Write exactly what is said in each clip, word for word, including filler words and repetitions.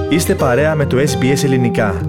Είστε παρέα με το ες μπι ες Ελληνικά.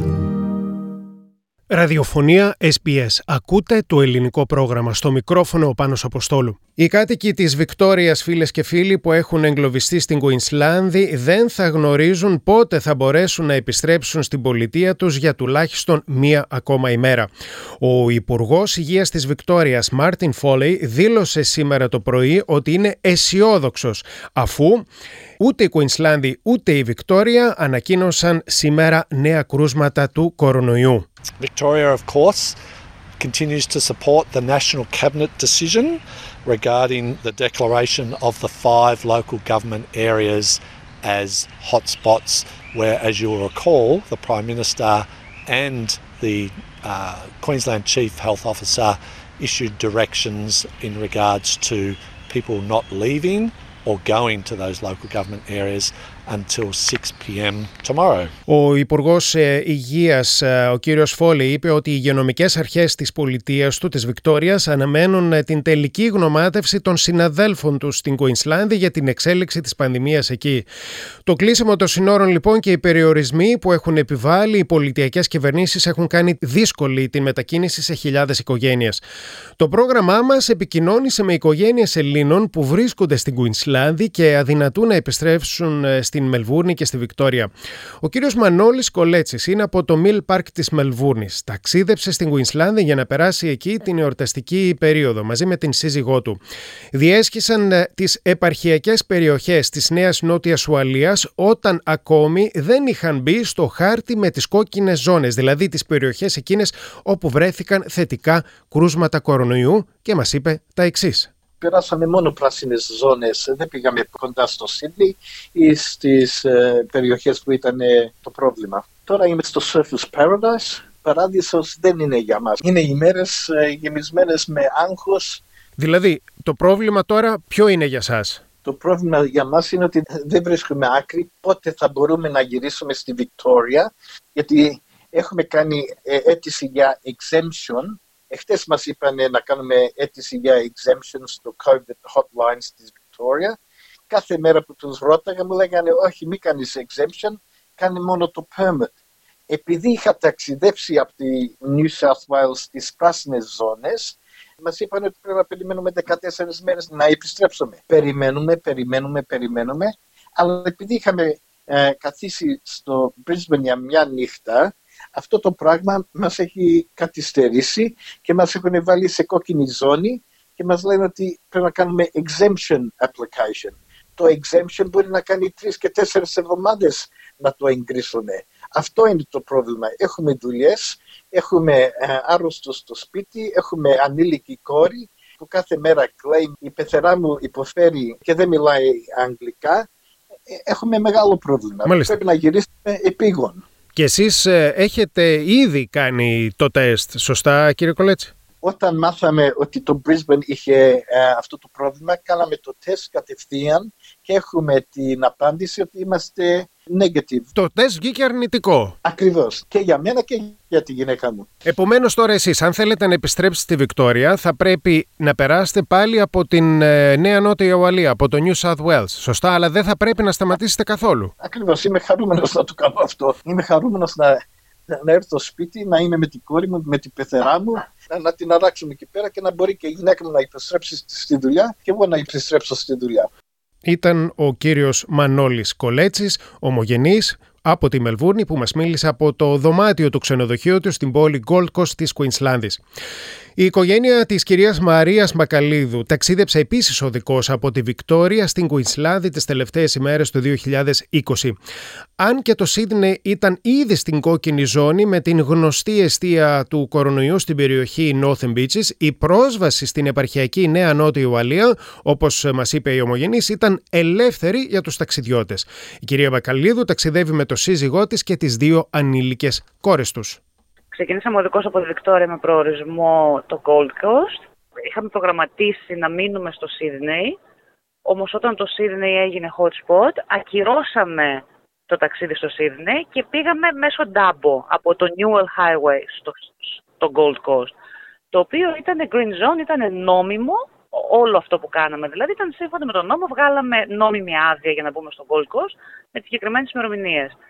Ραδιοφωνία ες μπι ες. Ακούτε το ελληνικό πρόγραμμα. Στο μικρόφωνο ο Πάνος Αποστόλου. Οι κάτοικοι της Βικτόριας, φίλες και φίλοι, που έχουν εγκλωβιστεί στην Κουινσλάνδη δεν θα γνωρίζουν πότε θα μπορέσουν να επιστρέψουν στην πολιτεία τους για τουλάχιστον μία ακόμα ημέρα. Ο Υπουργός Υγείας της Βικτόριας, Μάρτιν Φόλεϊ, δήλωσε σήμερα το πρωί ότι είναι αισιόδοξος, αφού ούτε η Κουινσλάνδη ούτε η Βικτόρια ανακοίνωσαν σήμερα νέα κρούσματα του κορονοϊού. Victoria, of course, continues to support the National Cabinet decision regarding the declaration of the five local government areas as hotspots where, as you'll recall, the Prime Minister and the uh, Queensland Chief Health Officer issued directions in regards to people not leaving or going to those local government areas until six p.m. tomorrow. Ο Υπουργός Υγείας, ο κύριος Φόλεϊ, είπε ότι οι υγειονομικές αρχές της πολιτείας του, της Βικτόριας, αναμένουν την τελική γνωμάτευση των συναδέλφων τους στην Κουινσλάνδη για την εξέλιξη της πανδημίας εκεί. Το κλείσιμο των συνόρων λοιπόν και οι περιορισμοί που έχουν επιβάλει οι πολιτιακές κυβερνήσεις έχουν κάνει δύσκολη την μετακίνηση σε χιλιάδες οικογένειες. Το πρόγραμμά μας επικοινώνησε με οικογένειες Ελλήνων που βρίσκονται στην Κουινσλάνδη και αδυνατούν να επιστρέψουν στην Μελβούρνη και στη Βικτόρια. Ο κύριος Μανώλης Κολέτσης είναι από το Mill Park της Μελβούρνης. Ταξίδεψε στην Κουινσλάνδη για να περάσει εκεί την εορταστική περίοδο μαζί με την σύζυγό του. Διέσχισαν τις επαρχιακές περιοχές της Νέας Νότιας Ουαλίας όταν ακόμη δεν είχαν μπει στο χάρτη με τις κόκκινες ζώνες, δηλαδή τις περιοχές εκείνες όπου βρέθηκαν θετικά κρούσματα κορονοϊού, και μας είπε τα εξής. Περάσαμε μόνο πράσινες ζώνες, δεν πήγαμε κοντά στο Σίδνεϊ ή στις ε, περιοχές που ήταν ε, το πρόβλημα. Τώρα είμαι στο Surfers Paradise. Παράδεισος δεν είναι για μας. Είναι ημέρες ε, γεμισμένες με άγχος. Δηλαδή, το πρόβλημα τώρα ποιο είναι για σας? Το πρόβλημα για μας είναι ότι δεν βρίσκουμε άκρη πότε θα μπορούμε να γυρίσουμε στη Βικτόρια, γιατί έχουμε κάνει ε, αίτηση για exemption. Εχθές μας είπαν να κάνουμε αίτηση για exemption στο COVID hotline της Victoria. Κάθε μέρα που τους ρώταγα μου λέγανε όχι, μην κάνεις exemption, κάνε μόνο το permit. Επειδή είχα ταξιδέψει από τη New South Wales στις πράσινες ζώνες, μας είπαν ότι πρέπει να περιμένουμε δεκατέσσερις μέρες να επιστρέψουμε. Περιμένουμε, περιμένουμε, περιμένουμε, αλλά επειδή είχαμε ε, καθίσει στο Brisbane για μια νύχτα, αυτό το πράγμα μας έχει καθυστερήσει και μας έχουν βάλει σε κόκκινη ζώνη και μας λένε ότι πρέπει να κάνουμε exemption application. Το exemption μπορεί να κάνει τρεις και τέσσερις εβδομάδες να το εγκρίσουν. Αυτό είναι το πρόβλημα. Έχουμε δουλειές, έχουμε ε, άρρωστο στο σπίτι, έχουμε ανήλικη κόρη που κάθε μέρα κλαίει. Η πεθερά μου υποφέρει και δεν μιλάει αγγλικά. Έχουμε μεγάλο πρόβλημα. Μάλιστα. Πρέπει να γυρίσουμε επίγον. Και εσείς ε, έχετε ήδη κάνει το τεστ, σωστά κύριε Κολέτση? Όταν μάθαμε ότι το Brisbane είχε ε, αυτό το πρόβλημα, κάναμε το τεστ κατευθείαν και έχουμε την απάντηση ότι είμαστε negative. Το τεστ βγήκε αρνητικό. Ακριβώς. Και για μένα και για τη γυναίκα μου. Επομένως τώρα εσείς, αν θέλετε να επιστρέψετε στη Βικτόρια, θα πρέπει να περάσετε πάλι από την ε, Νέα Νότια Ουαλία, από το New South Wales. Σωστά, αλλά δεν θα πρέπει να σταματήσετε καθόλου. Ακριβώς. Είμαι χαρούμενος να το κάνω αυτό. Είμαι χαρούμενος να, να έρθω στο σπίτι, να είμαι με την κόρη μου, με την πεθερά μου, να, να την αράξουμε εκεί πέρα και να μπορεί και η γυναίκα μου να επιστρέψει στη δουλειά και εγώ να επιστρέψω στη δουλειά. Ήταν ο κύριος Μανώλης Κολέτσης, ομογενής από τη Μελβούρνη, που μας μίλησε από το δωμάτιο του ξενοδοχείου του στην πόλη Gold Coast της Κουινσλάνδης. Η οικογένεια της κυρίας Μαρίας Μπακαλίδου ταξίδεψε επίσης οδικός από τη Βικτόρια στην Κουινσλάνδη τις τελευταίες ημέρες του δύο χιλιάδες είκοσι. Αν και το Σίδνεϊ ήταν ήδη στην κόκκινη ζώνη με την γνωστή εστία του κορονοϊού στην περιοχή Northern Beaches, η πρόσβαση στην επαρχιακή Νέα Νότια Ουαλία, όπως μας είπε η ομογενής, ήταν ελεύθερη για τους ταξιδιώτες. Η κυρία Μπακαλίδου ταξιδεύει με το σύζυγό της και τις δύο ανήλικες κόρες τους. Ξεκινήσαμε οδικός από τη Βικτόρια με προορισμό το Gold Coast. Είχαμε προγραμματίσει να μείνουμε στο Σίδνεϊ, όμως όταν το Σίδνεϊ έγινε hot spot, ακυρώσαμε το ταξίδι στο Σίδνεϊ και πήγαμε μέσω Ντάμπο από το Newell Highway στο, στο Gold Coast, το οποίο ήταν green zone, ήταν νόμιμο όλο αυτό που κάναμε. Δηλαδή ήταν σύμφωνα με τον νόμο, βγάλαμε νόμιμη άδεια για να μπούμε στο Gold Coast με τις συγκεκριμένες ημερομηνίες.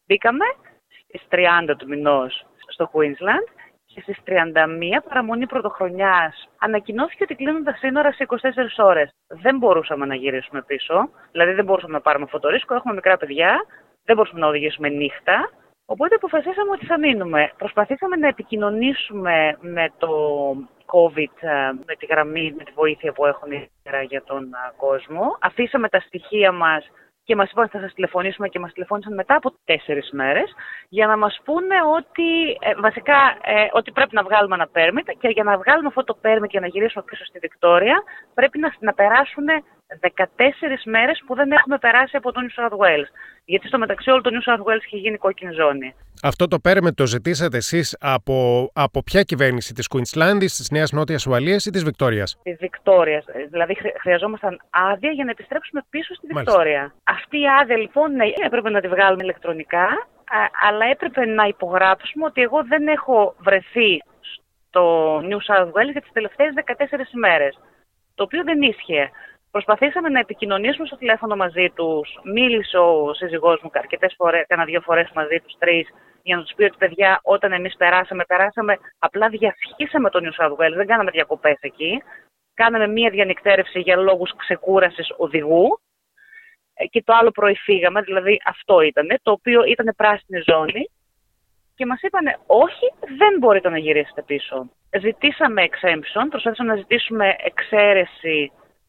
Μπήκαμε στις τριάντα του μηνός στο Queensland και στις τριάντα μία παραμονή πρωτοχρονιάς ανακοινώθηκε ότι κλείνουν τα σύνορα σε είκοσι τέσσερις ώρες. Δεν μπορούσαμε να γυρίσουμε πίσω, δηλαδή δεν μπορούσαμε να πάρουμε φωτορίσκο, έχουμε μικρά παιδιά, δεν μπορούσαμε να οδηγήσουμε νύχτα. Οπότε αποφασίσαμε ότι θα μείνουμε. Προσπαθήσαμε να επικοινωνήσουμε με το COVID, με τη γραμμή, με τη βοήθεια που έχουν για τον κόσμο. Αφήσαμε τα στοιχεία μας και μας είπαν ότι θα σας τηλεφωνήσουμε και μας τηλεφώνησαν μετά από τέσσερις μέρες για να μας πούνε ότι ε, βασικά ε, ότι πρέπει να βγάλουμε ένα permit και για να βγάλουμε αυτό το permit και να γυρίσουμε πίσω στη Βικτόρια πρέπει να, να περάσουν δεκατέσσερις μέρες που δεν έχουμε περάσει από το New South Wales. Γιατί στο μεταξύ όλο το New South Wales είχε γίνει κόκκινη ζώνη. Αυτό το permit το ζητήσατε εσείς από, από ποια κυβέρνηση, της Κουινσλάνδης, της Νέας Νότιας Ουαλίας ή της Βικτόριας? Της Βικτόριας. Δηλαδή χρειαζόμασταν άδεια για να επιστρέψουμε πίσω στη Βικτόρια. Μάλιστα. Αυτή η άδεια λοιπόν ναι, έπρεπε να τη βγάλουμε ηλεκτρονικά, αλλά έπρεπε να υπογράψουμε ότι εγώ δεν έχω βρεθεί στο New South Wales για τις τελευταίες δεκατέσσερις ημέρες. Το οποίο δεν ίσχυε. Προσπαθήσαμε να επικοινωνήσουμε στο τηλέφωνο μαζί τους. Μίλησε ο σύζυγός μου αρκετές φορές, κάνα δύο φορές μαζί τους, τρεις, για να τους πει ότι παιδιά, όταν εμείς περάσαμε, περάσαμε, απλά διασχίσαμε το New South Wales, δεν κάναμε διακοπές εκεί. Κάναμε μία διανυκτέρευση για λόγους ξεκούρασης οδηγού και το άλλο πρωί φύγαμε, δηλαδή αυτό ήταν, το οποίο ήταν πράσινη ζώνη. Και μας είπανε όχι, δεν μπορείτε να γυρίσετε πίσω. Ζητήσαμε exemption, προσπαθήσαμε να ζητήσουμε εξαίρεση,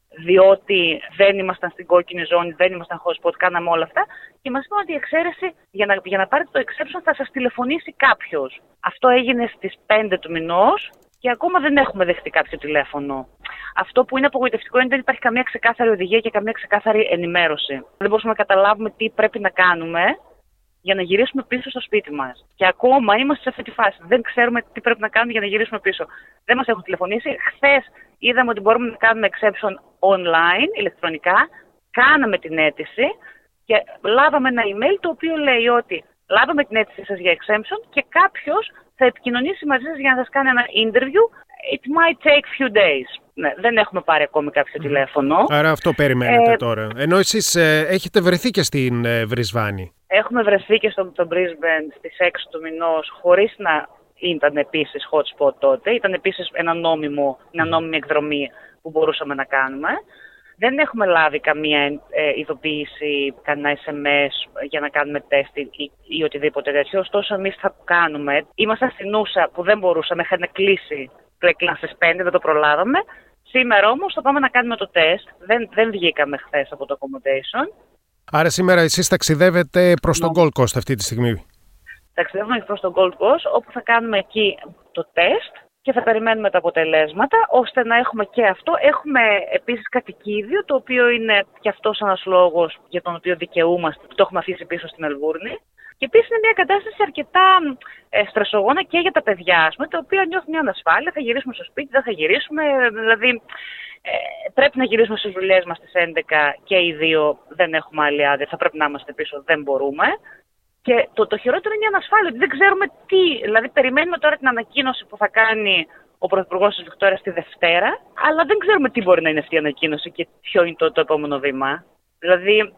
διότι δεν ήμασταν στην κόκκινη ζώνη, δεν ήμασταν hotspot, κάναμε όλα αυτά και μας είπαν ότι η εξαίρεση για να, για να πάρετε το exception θα σας τηλεφωνήσει κάποιος. Αυτό έγινε στις πέντε του μηνός και ακόμα δεν έχουμε δεχτεί κάποιο τηλέφωνο. Αυτό που είναι απογοητευτικό είναι ότι δεν υπάρχει καμία ξεκάθαρη οδηγία και καμία ξεκάθαρη ενημέρωση. Δεν μπορούμε να καταλάβουμε τι πρέπει να κάνουμε για να γυρίσουμε πίσω στο σπίτι μας. Και ακόμα είμαστε σε αυτή τη φάση. Δεν ξέρουμε τι πρέπει να κάνουμε για να γυρίσουμε πίσω. Δεν μας έχουν τηλεφωνήσει. Χθες είδαμε ότι μπορούμε να κάνουμε exception online, ηλεκτρονικά. Κάναμε την αίτηση και λάβαμε ένα email το οποίο λέει ότι λάβαμε την αίτησή σας για exemption και κάποιος θα επικοινωνήσει μαζί σας για να σας κάνει ένα interview. It might take few days. Ναι, δεν έχουμε πάρει ακόμη κάποιο τηλέφωνο. Άρα αυτό περιμένετε ε, τώρα. Ενώ εσείς ε, έχετε βρεθεί και στην ε, Βρισβάνη. Έχουμε βρεθεί και στο, στο Brisbane στις έξι του μηνός, χωρίς να ήταν επίσης hot spot τότε. Ήταν επίσης ένα νόμιμο, μια νόμιμη εκδρομή που μπορούσαμε να κάνουμε. Δεν έχουμε λάβει καμία ε, ειδοποίηση, κανένα ες εμ ες για να κάνουμε τεστ ή, ή οτιδήποτε τέτοιο. Ωστόσο, εμείς θα το κάνουμε. Ήμασταν στην Ούσα που δεν μπορούσαμε, είχαν κλείσει το έκλεισαν στις πέντε, δεν το προλάβαμε. Σήμερα όμως θα πάμε να κάνουμε το τεστ. Δεν, δεν βγήκαμε χθες από το accommodation. Άρα σήμερα εσείς ταξιδεύετε προς τον Gold Coast αυτή τη στιγμή. Ταξιδεύουμε προς τον Gold Coast, όπου θα κάνουμε εκεί το τεστ και θα περιμένουμε τα αποτελέσματα, ώστε να έχουμε και αυτό. Έχουμε επίσης κατοικίδιο, το οποίο είναι και αυτός ένας λόγος για τον οποίο δικαιούμαστε, που το έχουμε αφήσει πίσω στη Μελβούρνη. Και επίσης είναι μια κατάσταση αρκετά ε, στρεσογόνα και για τα παιδιά, ας πούμε, τα οποία νιώθουν μια ανασφάλεια. Θα γυρίσουμε στο σπίτι, δεν θα γυρίσουμε. Δηλαδή, ε, πρέπει να γυρίσουμε στις δουλειές μας στις έντεκα και οι δύο δεν έχουμε άλλη άδεια. Θα πρέπει να είμαστε πίσω, δεν μπορούμε. Και το, το χειρότερο είναι η ανασφάλεια, ότι δεν ξέρουμε τι. Δηλαδή, περιμένουμε τώρα την ανακοίνωση που θα κάνει ο Πρωθυπουργός της Βικτόριας τη Δευτέρα, αλλά δεν ξέρουμε τι μπορεί να είναι αυτή η ανακοίνωση και ποιο είναι το, το επόμενο βήμα. Δηλαδή,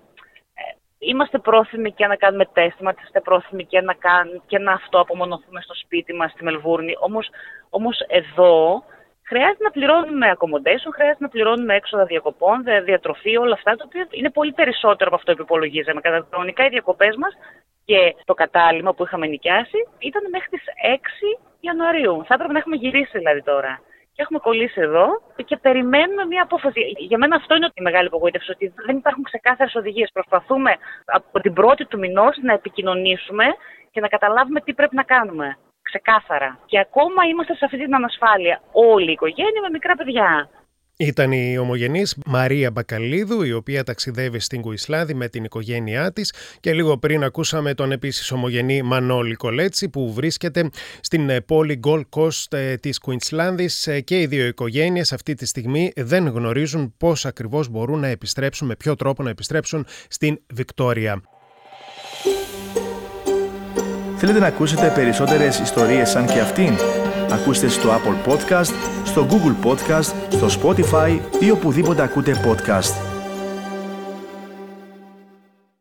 είμαστε πρόθυμοι και να κάνουμε τεστ, είμαστε πρόθυμοι και να, κάν, και να αυτό απομονωθούμε στο σπίτι μας, στη Μελβούρνη. Όμως, όμως εδώ χρειάζεται να πληρώνουμε accommodation, χρειάζεται να πληρώνουμε έξοδα διακοπών, διατροφή, όλα αυτά, τα οποία είναι πολύ περισσότερο από αυτό που υπολογίζαμε. Κανονικά οι διακοπές μας και το κατάλημα που είχαμε νοικιάσει ήταν μέχρι τις έξι Ιανουαρίου. Θα έπρεπε να έχουμε γυρίσει δηλαδή τώρα. Και έχουμε κολλήσει εδώ και περιμένουμε μια απόφαση. Για μένα αυτό είναι η μεγάλη απογοήτευση, ότι δεν υπάρχουν ξεκάθαρες οδηγίες. Προσπαθούμε από την πρώτη του μηνός να επικοινωνήσουμε και να καταλάβουμε τι πρέπει να κάνουμε. Ξεκάθαρα. Και ακόμα είμαστε σε αυτή την ανασφάλεια. Όλη η οικογένεια με μικρά παιδιά. Ήταν η ομογενής Μαρία Μπακαλίδου, η οποία ταξιδεύει στην Κουινσλάνδη με την οικογένειά της, και λίγο πριν ακούσαμε τον επίσης ομογενή Μανώλη Κολέτσι, που βρίσκεται στην πόλη Gold Coast της Κουινσλάνδης, και οι δύο οικογένειες αυτή τη στιγμή δεν γνωρίζουν πώς ακριβώς μπορούν να επιστρέψουν, με ποιο τρόπο να επιστρέψουν στην Βικτόρια. Θέλετε να ακούσετε περισσότερες ιστορίες σαν και αυτήν? Ακούστε στο Apple Podcast, στο Google Podcast, στο Spotify ή οπουδήποτε ακούτε podcast.